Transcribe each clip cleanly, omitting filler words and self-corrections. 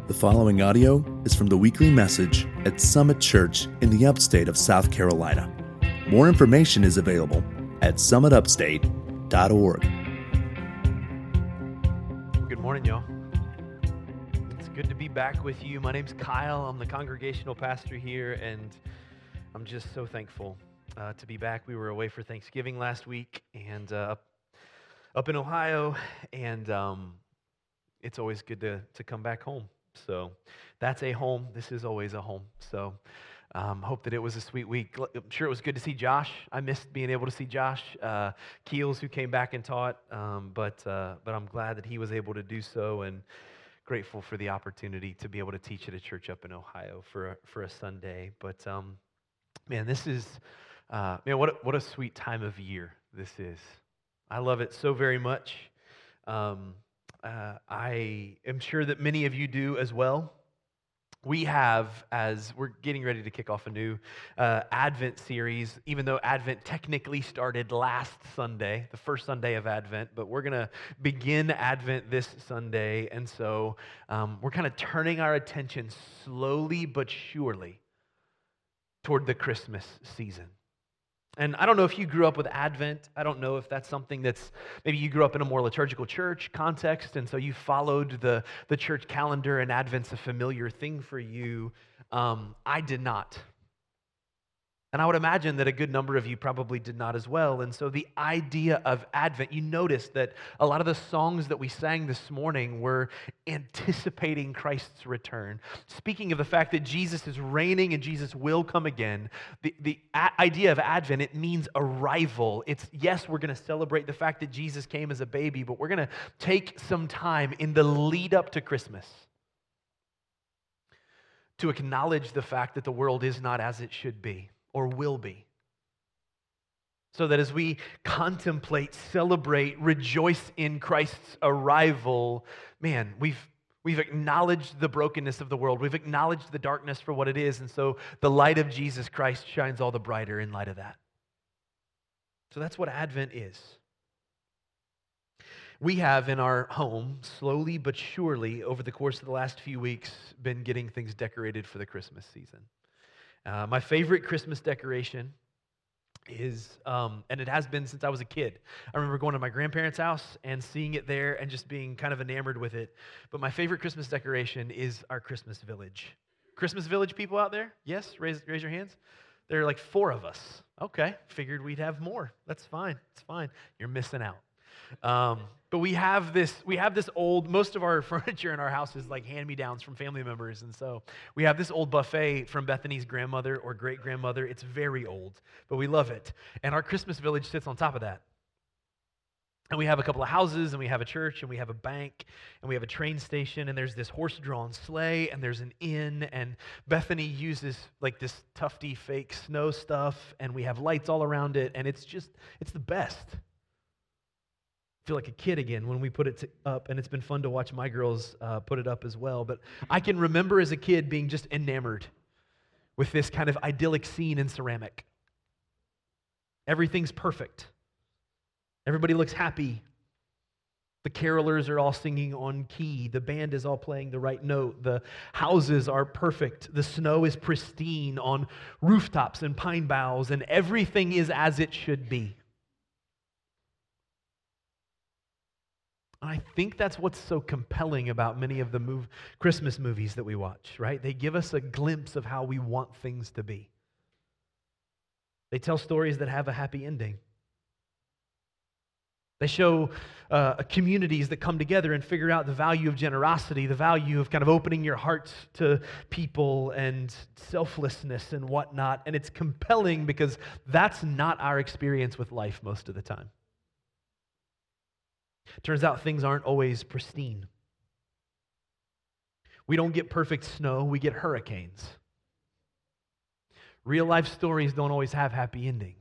The following audio is from the weekly message at Summit Church in the upstate of South Carolina. More information is available at summitupstate.org. Good morning, y'all. It's good to be back with you. My name's Kyle. I'm the congregational pastor here, and I'm just so thankful to be back. We were away for Thanksgiving last week, and up in Ohio, and it's always good to come back home. So that's a home. This is always a home. So hope that it was a sweet week. I'm sure it was good to see Josh. I missed being able to see Josh Keels, who came back and taught, but I'm glad that he was able to do so, and grateful for the opportunity to be able to teach at a church up in Ohio for a Sunday. But man, this is what a sweet time of year this is. I love it so very much. I am sure that many of you do as well. We have, as we're getting ready to kick off a new Advent series, even though Advent technically started last Sunday, the first Sunday of Advent, but we're going to begin Advent this Sunday, and so we're kind of turning our attention slowly but surely toward the Christmas season. And I don't know if you grew up with Advent. I don't know if that's something that's, maybe you grew up in a more liturgical church context, and so you followed the church calendar, and Advent's a familiar thing for you. I did not. And I would imagine that a good number of you probably did not as well. And so the idea of Advent, you notice that a lot of the songs that we sang this morning were anticipating Christ's return. Speaking of the fact that Jesus is reigning and Jesus will come again, the idea of Advent, it means arrival. It's, yes, we're going to celebrate the fact that Jesus came as a baby, but we're going to take some time in the lead up to Christmas to acknowledge the fact that the world is not as it should be or will be. So that as we contemplate, celebrate, rejoice in Christ's arrival, man, we've acknowledged the brokenness of the world. We've acknowledged the darkness for what it is, and so the light of Jesus Christ shines all the brighter in light of that. So that's what Advent is. We have in our home, slowly but surely, over the course of the last few weeks, been getting things decorated for the Christmas season. My favorite Christmas decoration is, and it has been since I was a kid. I remember going to my grandparents' house and seeing it there and just being kind of enamored with it. But my favorite Christmas decoration is our Christmas village. Christmas village people out there? Yes? Raise your hands. There are like 4 of us. Okay, figured we'd have more. That's fine. It's fine. You're missing out. But we have this old, most of our furniture in our house is like hand-me-downs from family members. And so we have this old buffet from Bethany's grandmother or great-grandmother. It's very old, but we love it. And our Christmas village sits on top of that. And we have a couple of houses, and we have a church, and we have a bank, and we have a train station, and there's this horse-drawn sleigh, and there's an inn, and Bethany uses like this tufty fake snow stuff, and we have lights all around it, and it's the best. Feel like a kid again when we put it up, and it's been fun to watch my girls put it up as well. But I can remember as a kid being just enamored with this kind of idyllic scene in ceramic. Everything's perfect. Everybody looks happy. The carolers are all singing on key. The band is all playing the right note. The houses are perfect. The snow is pristine on rooftops and pine boughs, and everything is as it should be. I think that's what's so compelling about many of the Christmas movies that we watch, right? They give us a glimpse of how we want things to be. They tell stories that have a happy ending. They show communities that come together and figure out the value of generosity, the value of kind of opening your hearts to people and selflessness and whatnot. And it's compelling because that's not our experience with life most of the time. Turns out things aren't always pristine. We don't get perfect snow, we get hurricanes. Real life stories don't always have happy endings.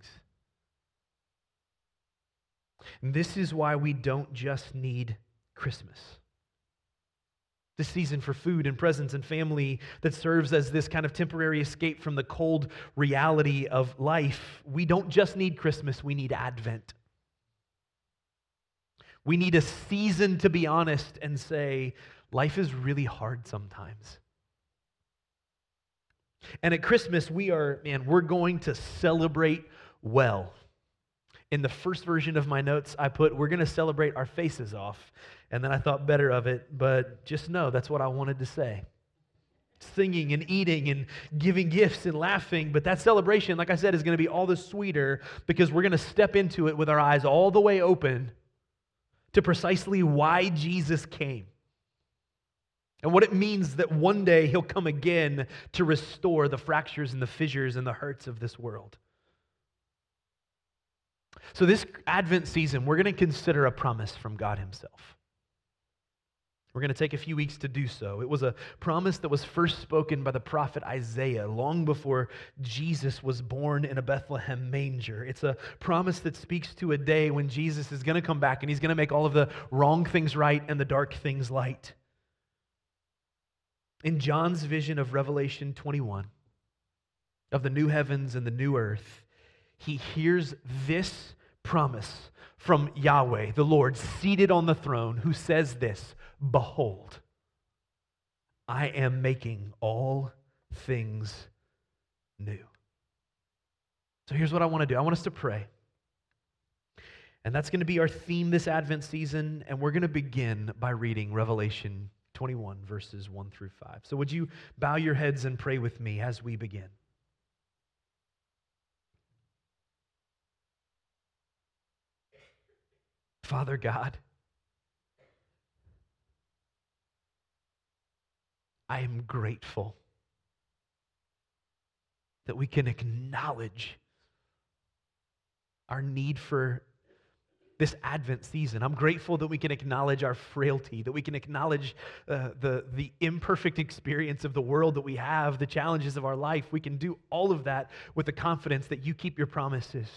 And this is why we don't just need Christmas. This season for food and presents and family that serves as this kind of temporary escape from the cold reality of life. We don't just need Christmas, we need Advent. We need a season to be honest and say, life is really hard sometimes. And at Christmas, we're going to celebrate well. In the first version of my notes, I put, we're going to celebrate our faces off. And then I thought better of it, but just know that's what I wanted to say. Singing and eating and giving gifts and laughing, but that celebration, like I said, is going to be all the sweeter because we're going to step into it with our eyes all the way open to precisely why Jesus came and what it means that one day he'll come again to restore the fractures and the fissures and the hurts of this world. So this Advent season, we're going to consider a promise from God himself. We're going to take a few weeks to do so. It was a promise that was first spoken by the prophet Isaiah long before Jesus was born in a Bethlehem manger. It's a promise that speaks to a day when Jesus is going to come back and he's going to make all of the wrong things right and the dark things light. In John's vision of Revelation 21, of the new heavens and the new earth, he hears this promise from Yahweh, the Lord, seated on the throne, who says this, "Behold, I am making all things new." So here's what I want to do. I want us to pray. And that's going to be our theme this Advent season, and we're going to begin by reading Revelation 21, verses 1 through 5. So would you bow your heads and pray with me as we begin? Father God, I am grateful that we can acknowledge our need for this Advent season. I'm grateful that we can acknowledge our frailty, that we can acknowledge the imperfect experience of the world that we have, the challenges of our life. We can do all of that with the confidence that you keep your promises.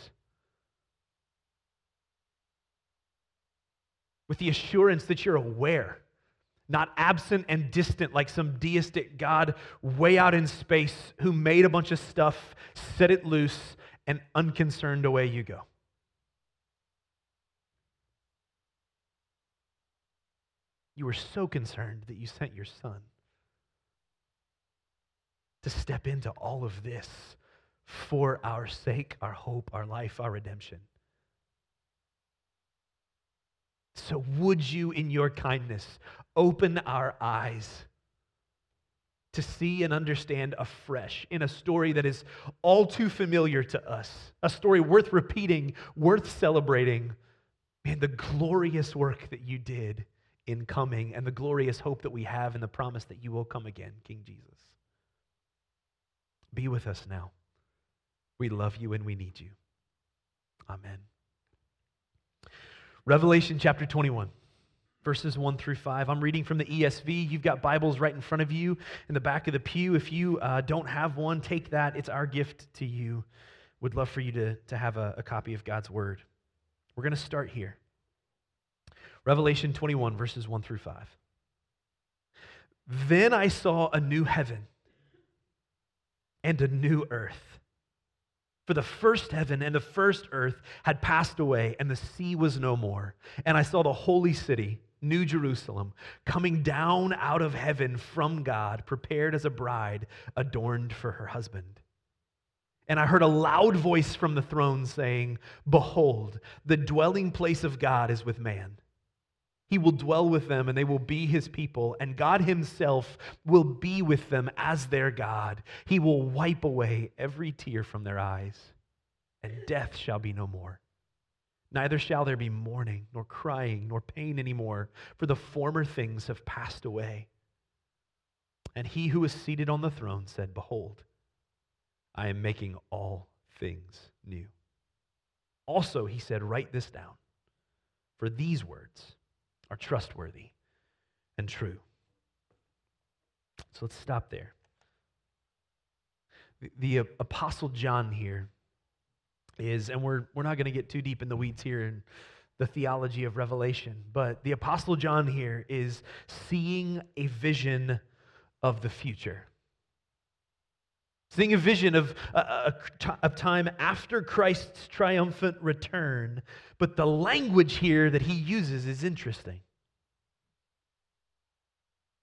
With the assurance that you're aware, not absent and distant like some deistic God way out in space who made a bunch of stuff, set it loose, and unconcerned away you go. You were so concerned that you sent your Son to step into all of this for our sake, our hope, our life, our redemption. So would you, in your kindness, open our eyes to see and understand afresh in a story that is all too familiar to us, a story worth repeating, worth celebrating, and the glorious work that you did in coming and the glorious hope that we have in the promise that you will come again, King Jesus. Be with us now. We love you and we need you. Amen. Revelation chapter 21, verses 1 through 5. I'm reading from the ESV. You've got Bibles right in front of you in the back of the pew. If you don't have one, take that. It's our gift to you. Would love for you to have a copy of God's Word. We're going to start here. Revelation 21, verses 1 through 5. Then I saw a new heaven and a new earth. For the first heaven and the first earth had passed away, and the sea was no more. And I saw the holy city, New Jerusalem, coming down out of heaven from God, prepared as a bride adorned for her husband. And I heard a loud voice from the throne saying, "Behold, the dwelling place of God is with man. He will dwell with them, and they will be his people, and God himself will be with them as their God. He will wipe away every tear from their eyes, and death shall be no more. Neither shall there be mourning, nor crying, nor pain anymore, for the former things have passed away." And he who was seated on the throne said, "Behold, I am making all things new." Also, he said, "Write this down, for these words are trustworthy and true." So let's stop there. The Apostle John here is, and we're not going to get too deep in the weeds here in the theology of Revelation, but the Apostle John here is seeing a vision of the future. Seeing a vision of a time after Christ's triumphant return. But the language here that he uses is interesting.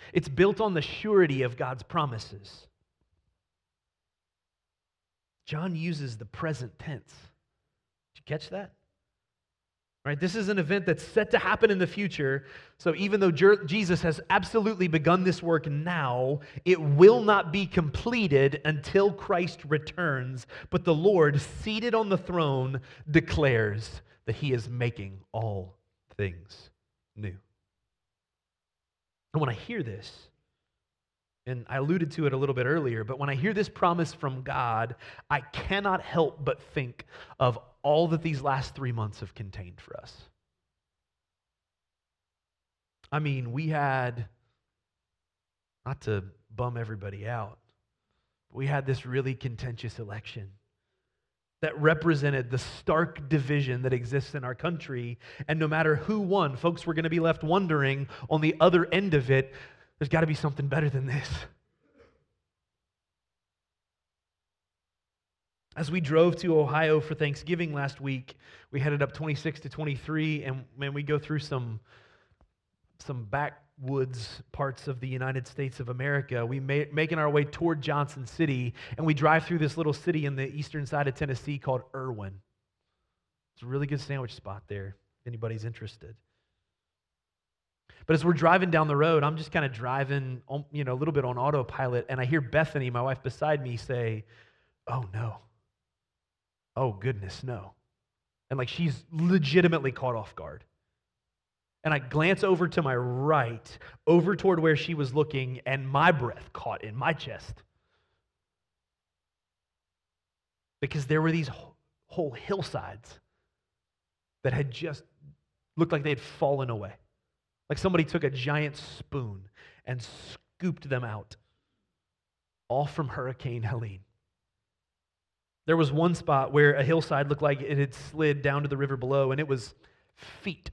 It's built on the surety of God's promises. John uses the present tense. Did you catch that? Right? This is an event that's set to happen in the future. So even though Jesus has absolutely begun this work now, it will not be completed until Christ returns. But the Lord, seated on the throne, declares that he is making all things new. And when I hear this, and I alluded to it a little bit earlier, but when I hear this promise from God, I cannot help but think of all that these last 3 months have contained for us. I mean, we had, not to bum everybody out, but we had this really contentious election that represented the stark division that exists in our country. And no matter who won, folks were going to be left wondering on the other end of it, there's got to be something better than this. As we drove to Ohio for Thanksgiving last week, we headed up 26 to 23, and when we go through some backwoods parts of the United States of America, we making our way toward Johnson City, and we drive through this little city in the eastern side of Tennessee called Irwin. It's a really good sandwich spot there, if anybody's interested. But as we're driving down the road, I'm just kind of driving, a little bit on autopilot, and I hear Bethany, my wife beside me, say, "Oh no. Oh goodness, no." And like she's legitimately caught off guard. And I glance over to my right, over toward where she was looking, and my breath caught in my chest. Because there were these whole hillsides that had just looked like they had fallen away. Like somebody took a giant spoon and scooped them out, all from Hurricane Helene. There was one spot where a hillside looked like it had slid down to the river below, and it was feet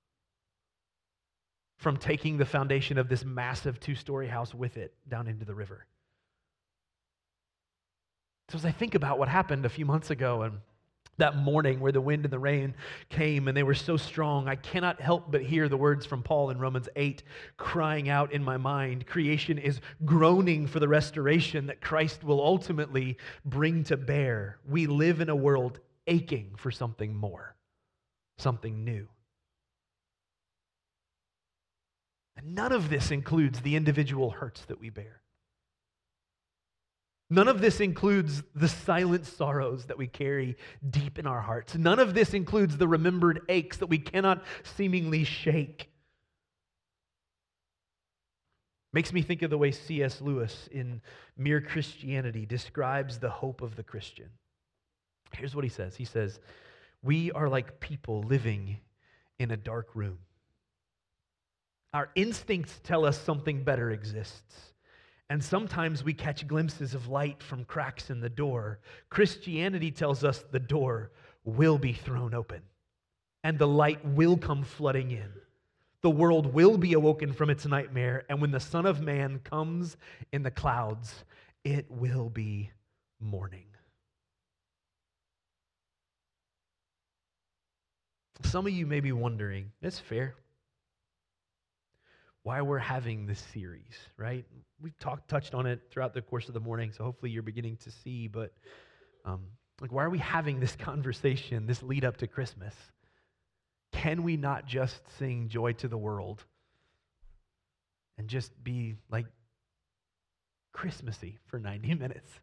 from taking the foundation of this massive 2-story house with it down into the river. So as I think about what happened a few months ago and that morning where the wind and the rain came and they were so strong, I cannot help but hear the words from Paul in Romans 8 crying out in my mind. Creation is groaning for the restoration that Christ will ultimately bring to bear. We live in a world aching for something more, something new. And none of this includes the individual hurts that we bear. None of this includes the silent sorrows that we carry deep in our hearts. None of this includes the remembered aches that we cannot seemingly shake. Makes me think of the way C.S. Lewis in Mere Christianity describes the hope of the Christian. Here's what he says. He says, "We are like people living in a dark room. Our instincts tell us something better exists. And sometimes we catch glimpses of light from cracks in the door. Christianity tells us the door will be thrown open, and the light will come flooding in. The world will be awoken from its nightmare, and when the Son of Man comes in the clouds, it will be morning." Some of you may be wondering, it's fair, why we're having this series, right? We've touched on it throughout the course of the morning, so hopefully you're beginning to see, but why are we having this conversation, this lead up to Christmas? Can we not just sing Joy to the World and just be like Christmassy for 90 minutes?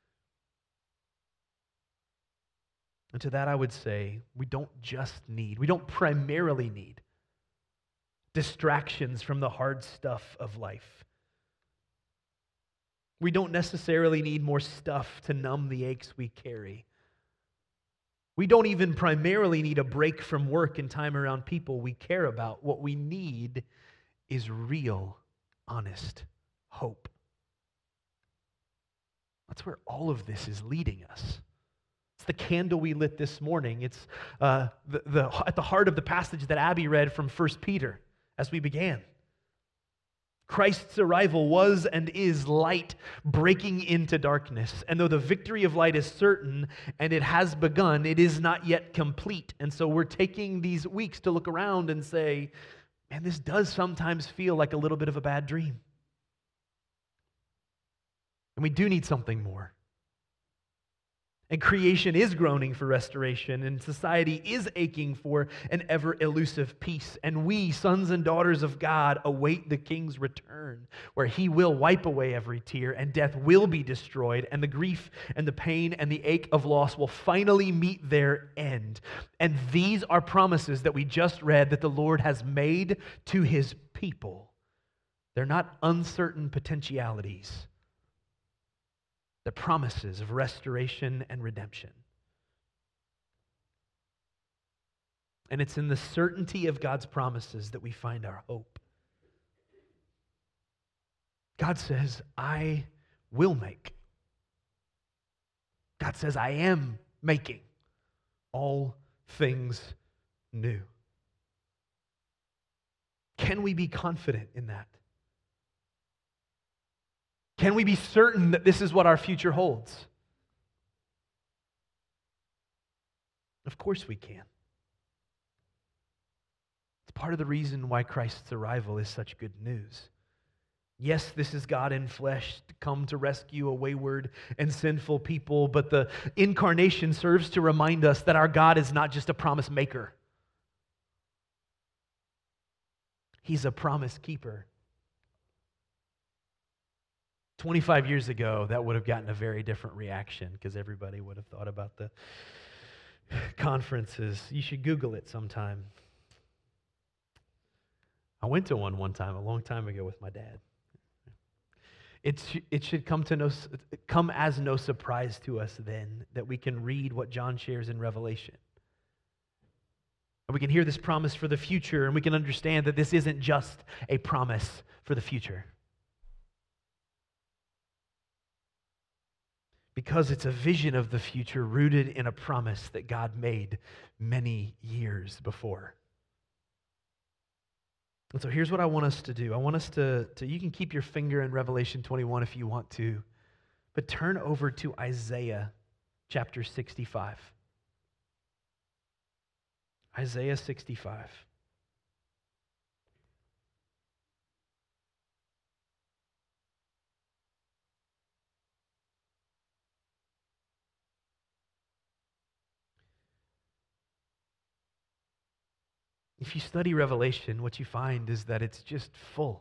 And to that I would say, we don't primarily need distractions from the hard stuff of life. We don't necessarily need more stuff to numb the aches we carry. We don't even primarily need a break from work and time around people we care about. What we need is real, honest hope. That's where all of this is leading us. It's the candle we lit this morning. It's at the heart of the passage that Abby read from 1 Peter as we began. Christ's arrival was and is light breaking into darkness. And though the victory of light is certain and it has begun, it is not yet complete. And so we're taking these weeks to look around and say, man, this does sometimes feel like a little bit of a bad dream. And we do need something more. And creation is groaning for restoration, and society is aching for an ever-elusive peace. And we, sons and daughters of God, await the King's return, where he will wipe away every tear, and death will be destroyed, and the grief and the pain and the ache of loss will finally meet their end. And these are promises that we just read that the Lord has made to his people. They're not uncertain potentialities. The promises of restoration and redemption. And it's in the certainty of God's promises that we find our hope. God says, I will make. God says, I am making all things new. Can we be confident in that? Can we be certain that this is what our future holds? Of course we can. It's part of the reason why Christ's arrival is such good news. Yes, this is God in flesh to come to rescue a wayward and sinful people, but the incarnation serves to remind us that our God is not just a promise maker. He's a promise keeper. 25 years ago, that would have gotten a very different reaction because everybody would have thought about the conferences. You should Google it sometime. I went to one time, a long time ago with my dad. It should come as no surprise to us then that we can read what John shares in Revelation. And we can hear this promise for the future, and we can understand that this isn't just a promise for the future. Because it's a vision of the future rooted in a promise that God made many years before. And so here's what I want us to do. I want us to you can keep your finger in Revelation 21 if you want to, but turn over to Isaiah chapter 65. Isaiah 65. If you study Revelation, what you find is that it's just full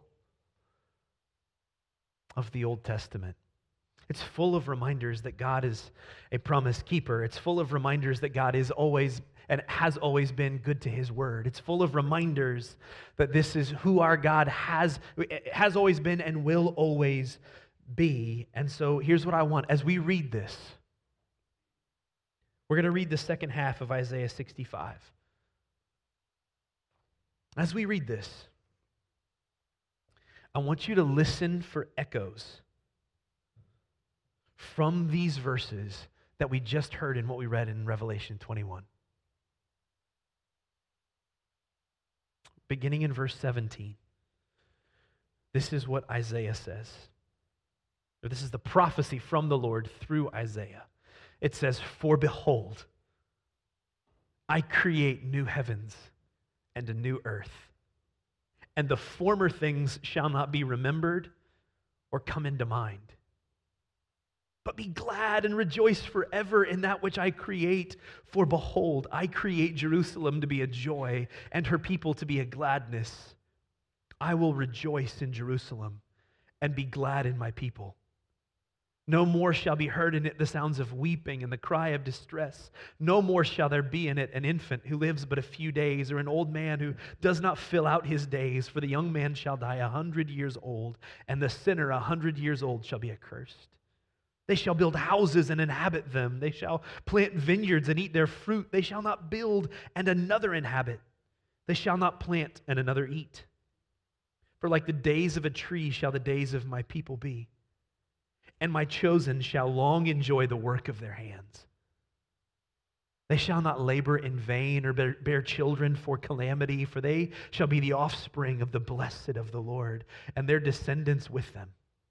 of the Old Testament. It's full of reminders that God is a promise keeper. It's full of reminders that God is always and has always been good to his word. It's full of reminders that this is who our God has always been and will always be. And so here's what I want. As we read this, we're going to read the second half of Isaiah 65. As we read this, I want you to listen for echoes from these verses that we just heard in what we read in Revelation 21. Beginning in verse 17, this is what Isaiah says. Or this is the prophecy from the Lord through Isaiah. It says, "For behold, I create new heavens and a new earth, and the former things shall not be remembered or come into mind. But be glad and rejoice forever in that which I create. For behold, I create Jerusalem to be a joy and her people to be a gladness. I will rejoice in Jerusalem and be glad in my people. No more shall be heard in it the sounds of weeping and the cry of distress. No more shall there be in it an infant who lives but a few days, or an old man who does not fill out his days. For the young man shall die 100 years old, and the sinner 100 years old shall be accursed. They shall build houses and inhabit them. They shall plant vineyards and eat their fruit. They shall not build and another inhabit. They shall not plant and another eat. For like the days of a tree shall the days of my people be. And my chosen shall long enjoy the work of their hands. They shall not labor in vain or bear children for calamity, for they shall be the offspring of the blessed of the Lord, and their descendants with them.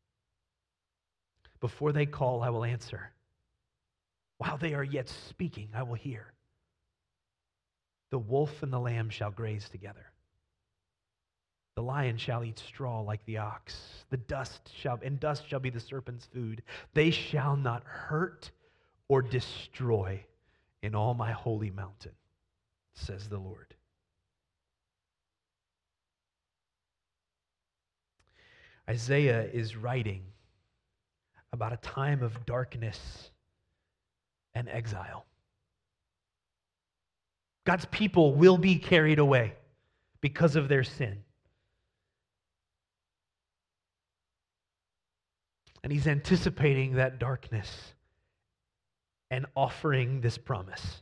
Before they call, I will answer. While they are yet speaking, I will hear. The wolf and the lamb shall graze together, The lion shall eat straw like the ox. Dust shall be the serpent's food. They shall not hurt or destroy in all my holy mountain, says the Lord. Isaiah is writing about a time of darkness and exile. God's people will be carried away because of their sin. And he's anticipating that darkness and offering this promise.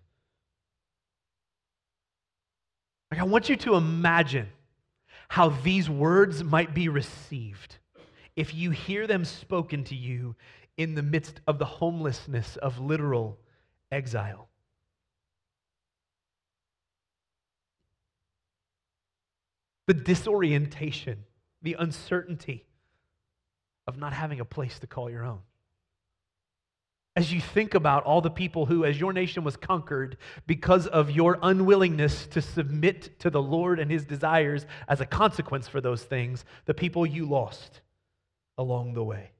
Like, I want you to imagine how these words might be received if you hear them spoken to you in the midst of the homelessness of literal exile. The disorientation, the uncertainty of not having a place to call your own. As you think about all the people who, as your nation was conquered because of your unwillingness to submit to the Lord and His desires as a consequence for those things, the people you lost along the way.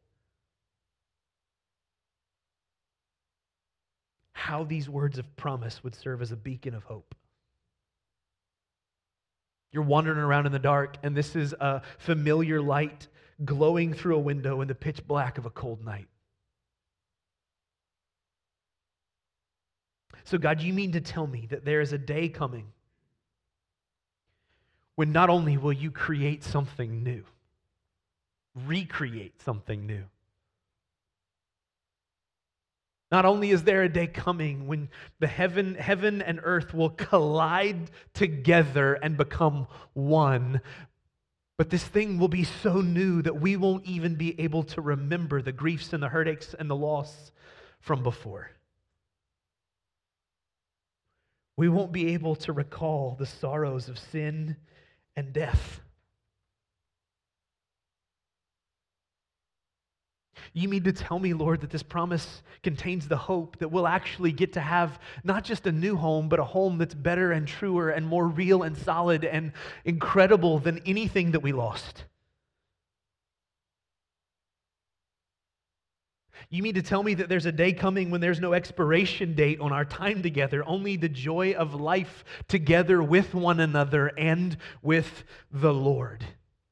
How these words of promise would serve as a beacon of hope. You're wandering around in the dark, and this is a familiar light glowing through a window in the pitch black of a cold night. So God, you mean to tell me that there is a day coming when not only will you create something new, recreate something new. Not only is there a day coming when the heaven and earth will collide together and become one, but this thing will be so new that we won't even be able to remember the griefs and the heartaches and the loss from before. We won't be able to recall the sorrows of sin and death. You mean to tell me, Lord, that this promise contains the hope that we'll actually get to have not just a new home, but a home that's better and truer and more real and solid and incredible than anything that we lost? You mean to tell me that there's a day coming when there's no expiration date on our time together, only the joy of life together with one another and with the Lord?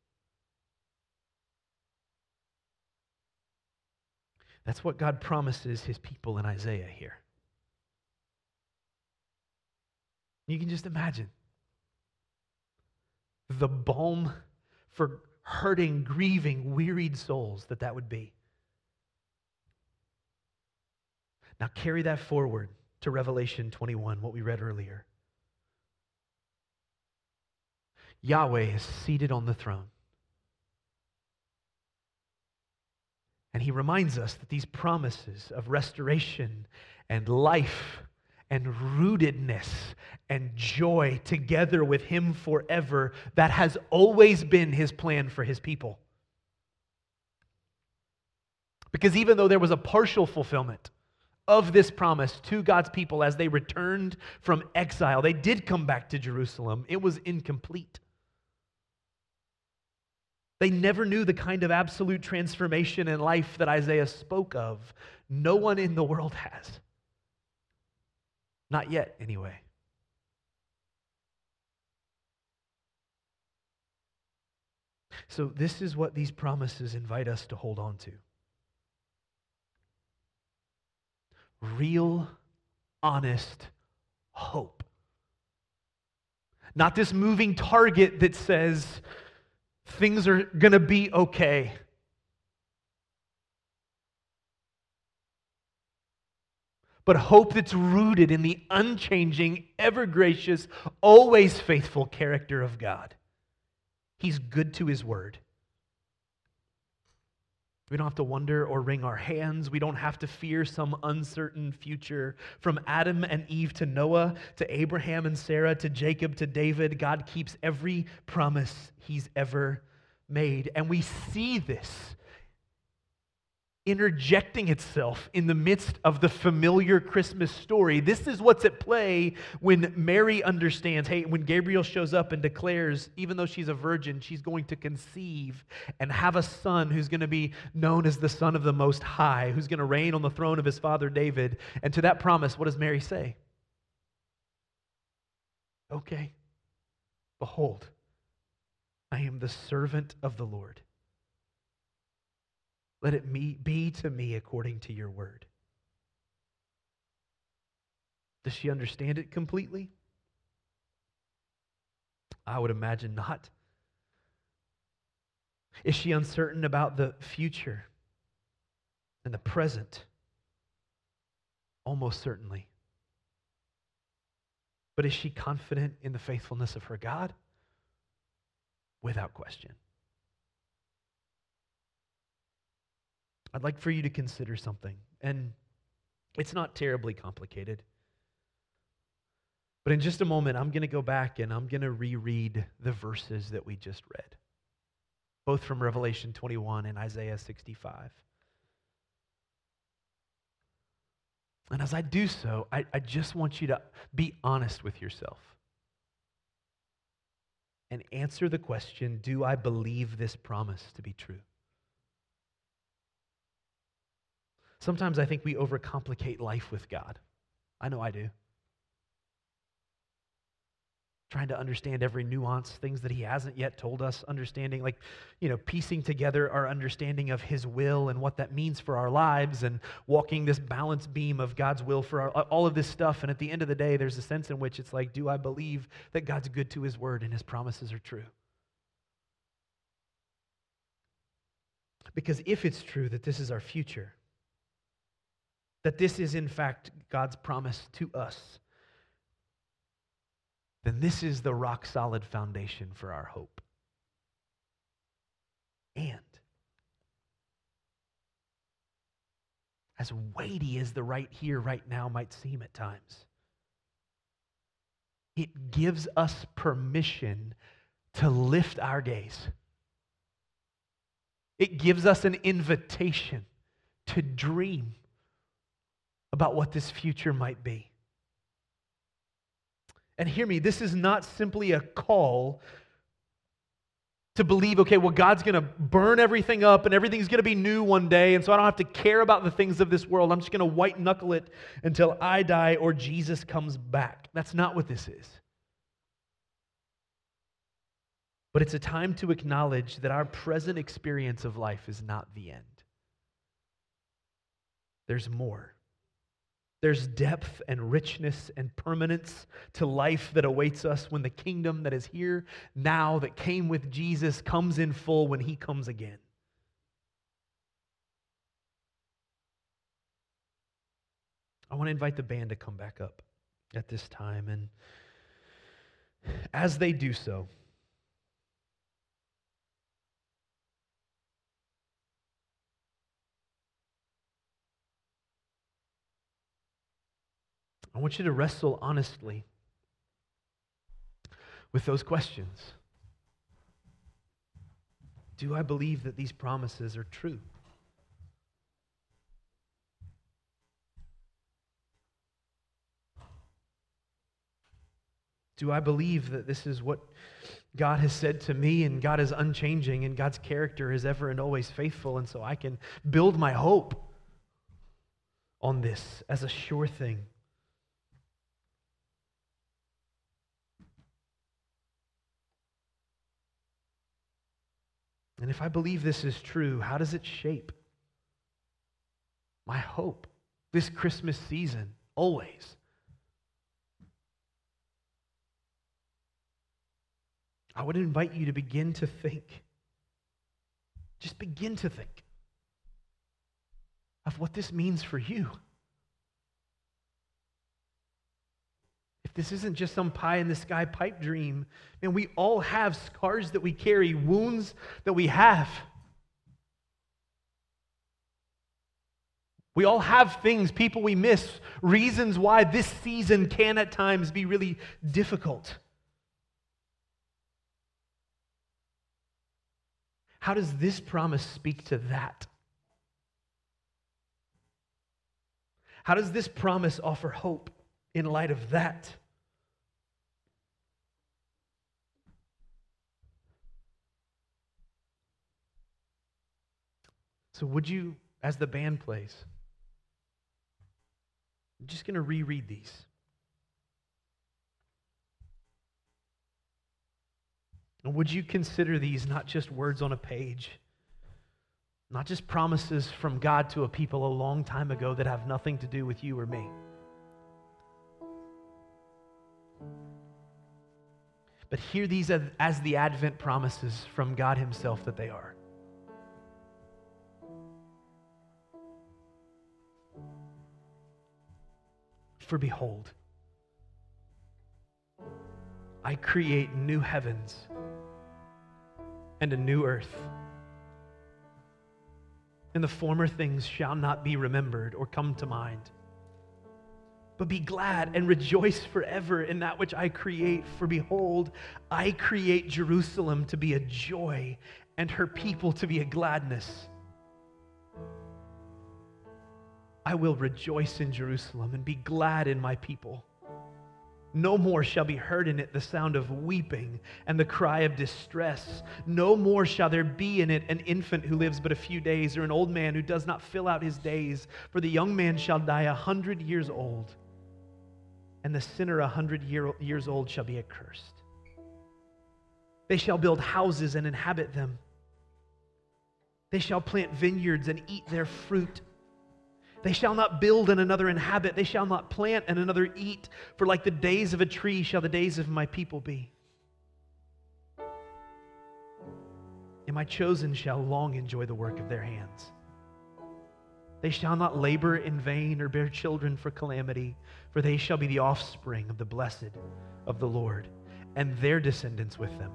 That's what God promises His people in Isaiah here. You can just imagine the balm for hurting, grieving, wearied souls that would be. Now carry that forward to Revelation 21, what we read earlier. Yahweh is seated on the throne. And He reminds us that these promises of restoration and life and rootedness and joy together with Him forever, that has always been His plan for His people. Because even though there was a partial fulfillment of this promise to God's people as they returned from exile, they did come back to Jerusalem. It was incomplete. They never knew the kind of absolute transformation in life that Isaiah spoke of. No one in the world has. Not yet, anyway. So this is what these promises invite us to hold on to. Real, honest hope. Not this moving target that says things are going to be okay. But hope that's rooted in the unchanging, ever-gracious, always faithful character of God. He's good to His word. We don't have to wonder or wring our hands. We don't have to fear some uncertain future. From Adam and Eve to Noah, to Abraham and Sarah, to Jacob, to David, God keeps every promise He's ever made. And we see this interjecting itself in the midst of the familiar Christmas story. This is what's at play when Mary understands, hey, when Gabriel shows up and declares, even though she's a virgin, she's going to conceive and have a son who's going to be known as the Son of the Most High, who's going to reign on the throne of his father David. And to that promise, what does Mary say? Okay, behold, I am the servant of the Lord. Let it be to me according to your word. Does she understand it completely? I would imagine not. Is she uncertain about the future and the present? Almost certainly. But is she confident in the faithfulness of her God? Without question. I'd like for you to consider something, and it's not terribly complicated. But in just a moment, I'm going to go back and I'm going to reread the verses that we just read, both from Revelation 21 and Isaiah 65. And as I do so, I just want you to be honest with yourself and answer the question, do I believe this promise to be true? Sometimes I think we overcomplicate life with God. I know I do. Trying to understand every nuance, things that he hasn't yet told us, understanding, piecing together our understanding of his will and what that means for our lives and walking this balance beam of God's will for all of this stuff. And at the end of the day, there's a sense in which it's like, do I believe that God's good to his word and his promises are true? Because if it's true that this is our future, that this is in fact God's promise to us, then this is the rock-solid foundation for our hope. And as weighty as the right here, right now might seem at times, it gives us permission to lift our gaze. It gives us an invitation to dream about what this future might be. And hear me, this is not simply a call to believe, okay, well, God's going to burn everything up and everything's going to be new one day, and so I don't have to care about the things of this world. I'm just going to white knuckle it until I die or Jesus comes back. That's not what this is. But it's a time to acknowledge that our present experience of life is not the end. There's more. There's depth and richness and permanence to life that awaits us when the kingdom that is here now, that came with Jesus, comes in full when he comes again. I want to invite the band to come back up at this time. And as they do so, I want you to wrestle honestly with those questions. Do I believe that these promises are true? Do I believe that this is what God has said to me, and God is unchanging, and God's character is ever and always faithful, and so I can build my hope on this as a sure thing? And if I believe this is true, how does it shape my hope this Christmas season, always? I would invite you to begin to think. Just begin to think of what this means for you. If this isn't just some pie-in-the-sky pipe dream, and we all have scars that we carry, wounds that we have. We all have things, people we miss, reasons why this season can at times be really difficult. How does this promise speak to that? How does this promise offer hope in light of that? So would you, as the band plays, I'm just going to reread these. And would you consider these not just words on a page, not just promises from God to a people a long time ago that have nothing to do with you or me, but hear these as the Advent promises from God himself that they are. For behold, I create new heavens and a new earth. And the former things shall not be remembered or come to mind. But be glad and rejoice forever in that which I create. For behold, I create Jerusalem to be a joy and her people to be a gladness. I will rejoice in Jerusalem and be glad in my people. No more shall be heard in it the sound of weeping and the cry of distress. No more shall there be in it an infant who lives but a few days, or an old man who does not fill out his days. For the young man shall die 100 years old, and the sinner 100 years old shall be accursed. They shall build houses and inhabit them. They shall plant vineyards and eat their fruit. They shall not build and another inhabit. They shall not plant and another eat. For like the days of a tree shall the days of my people be. And my chosen shall long enjoy the work of their hands. They shall not labor in vain or bear children for calamity, for they shall be the offspring of the blessed of the Lord, and their descendants with them.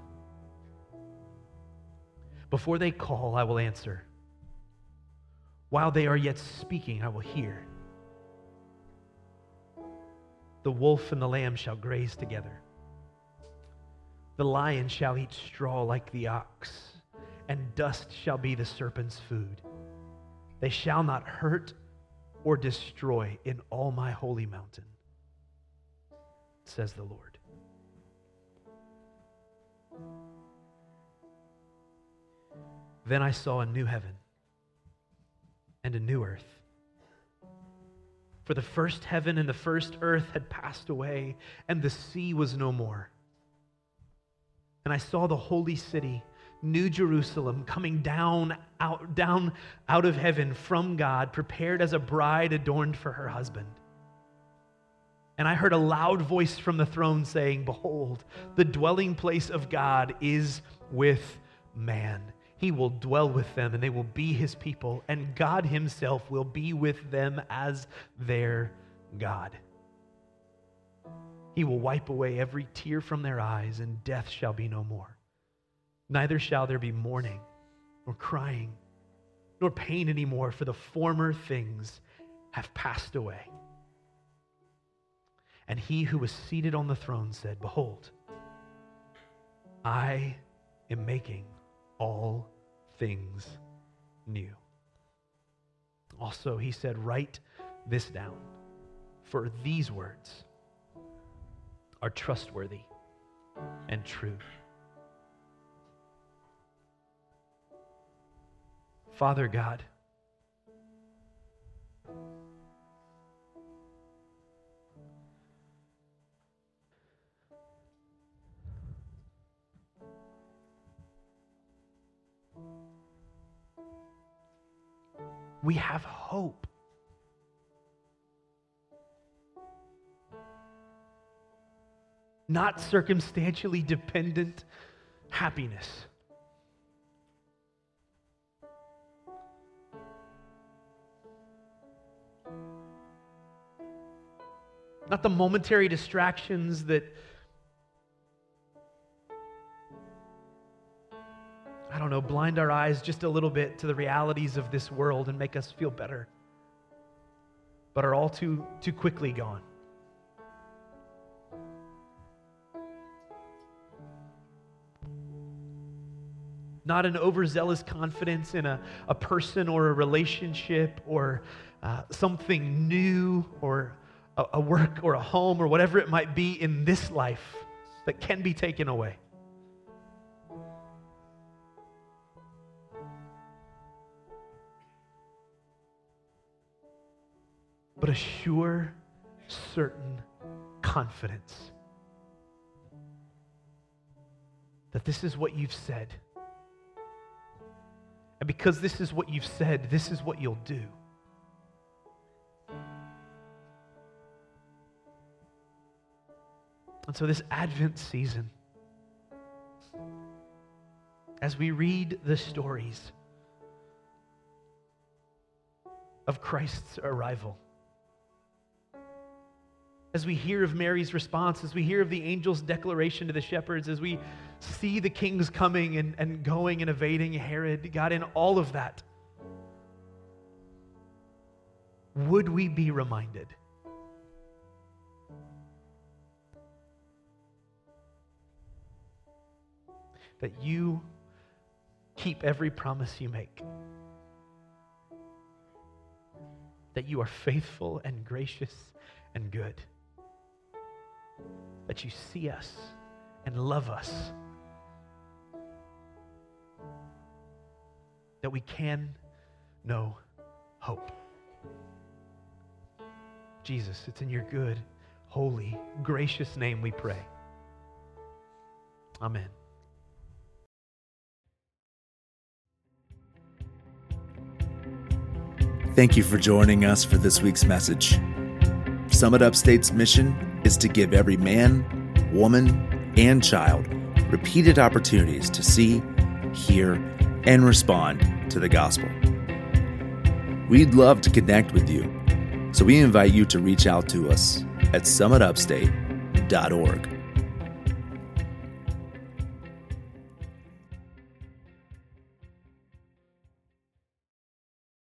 Before they call, I will answer. While they are yet speaking, I will hear. The wolf and the lamb shall graze together. The lion shall eat straw like the ox, and dust shall be the serpent's food. They shall not hurt or destroy in all my holy mountain, says the Lord. Then I saw a new heaven and a new earth. For the first heaven and the first earth had passed away, and the sea was no more. And I saw the holy city, New Jerusalem, coming down out of heaven from God, prepared as a bride adorned for her husband. And I heard a loud voice from the throne saying, "Behold, the dwelling place of God is with man. He will dwell with them, and they will be his people, and God himself will be with them as their God. He will wipe away every tear from their eyes, and death shall be no more. Neither shall there be mourning, nor crying, nor pain anymore, for the former things have passed away." And he who was seated on the throne said, "Behold, I am making all things new." Also, he said, "Write this down, for these words are trustworthy and true." Father God, we have hope. Not circumstantially dependent happiness. Not the momentary distractions that, blind our eyes just a little bit to the realities of this world and make us feel better, but are all too quickly gone. Not an overzealous confidence in a person or a relationship or something new or a work or a home or whatever it might be in this life that can be taken away. But a sure, certain confidence that this is what you've said. And because this is what you've said, this is what you'll do. And so this Advent season, as we read the stories of Christ's arrival, as we hear of Mary's response, as we hear of the angel's declaration to the shepherds, as we see the kings coming and going and evading Herod, God, in all of that, would we be reminded that you keep every promise you make, that you are faithful and gracious and good, that you see us and love us, that we can know hope. Jesus, it's in your good, holy, gracious name we pray. Amen. Thank you for joining us for this week's message. Summit Upstate's mission is to give every man, woman, and child repeated opportunities to see, hear, and respond to the gospel. We'd love to connect with you, so we invite you to reach out to us at summitupstate.org.